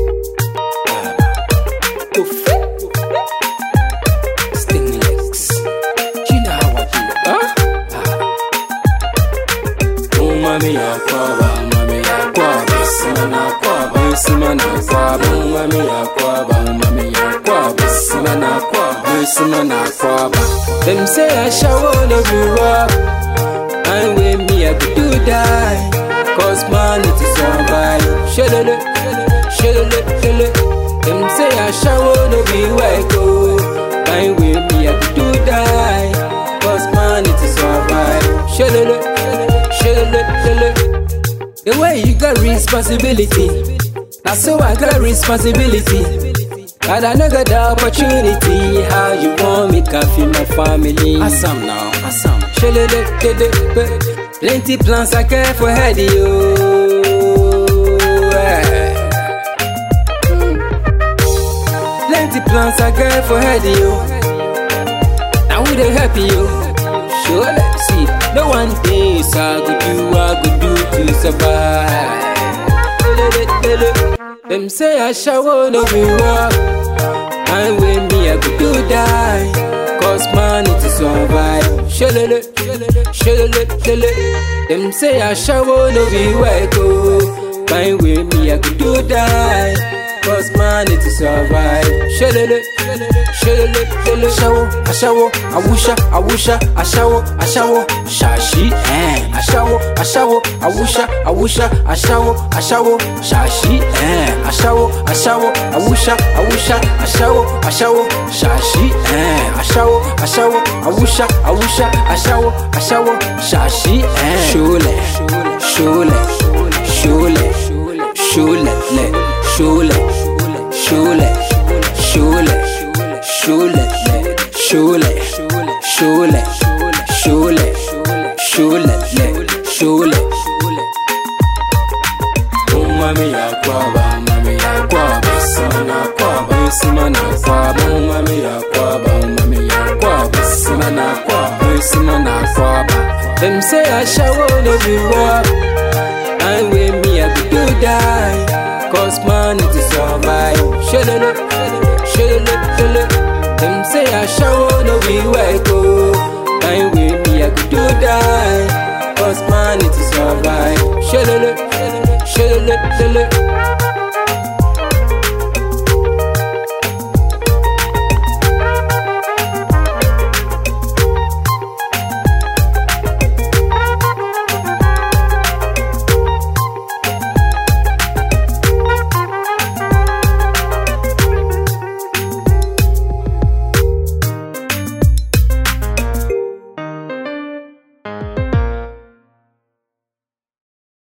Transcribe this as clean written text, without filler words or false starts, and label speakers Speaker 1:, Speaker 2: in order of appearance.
Speaker 1: Stingless. You know how I do, Mami yakwaba, mami yakwaba, simana kwaba, simana kwaba, mami yakwaba, mami yakwaba, simana kwaba, simana kwaba. Them say I shower no be rock, and with me I could do die, cause man it is survive. Shelele, shelele, shelele. Them say I shower no be white, oh, and with me I could do die, cause man it is survive. Shelele. The way you got responsibility, that's so I got responsibility. But I never got the opportunity. How you want me to feed my family? Assam now, Assam. Plenty plans I care for head you. Plenty plans I care for head you. Now who they help you? Sure, let's see. No one thing I could do to survive. Them say I shower no be rock, and with me I could do die, cause man it is survive. Shelele, shelele, shelele. Them say I shower no be white, oh, and with me I could do die, cause man it is survive. Shelele, shelele, shelele. I shower, I wusha, I shower, shashi, I shower, I wusha, I shower, shashi, I shower, I wusha, I shower, shashi, I shower, I wusha, I shower, shashi, shule, shule, shule, shule, shule, shule, shule, shule, shule, shule, shule, shule. Mami yakwaba, mami yakwaba, simana kwaba, simana kwaba, mami yakwaba, mami yakwaba, simana kwaba, simana kwaba. Them say I shower no be rock, and with me I could do die, cause man it is survive. Shelele, shelele, shelele. Them say I shower no be white, oh, and with me I could do die, cause man it is survive. Shelele, shelele, shelele.